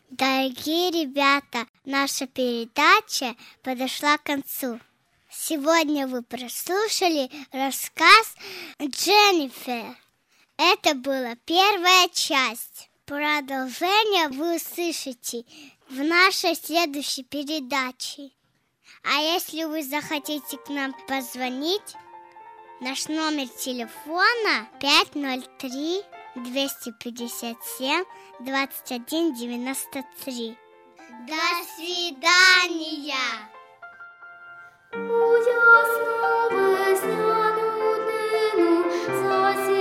Дорогие ребята, наша передача подошла к концу. Сегодня вы прослушали рассказ Дженнифер. Это была первая часть. Продолжение вы услышите в нашей следующей передаче. А если вы захотите к нам позвонить, наш номер телефона 503-257-2193. До свидания! Будь основы сняну днину,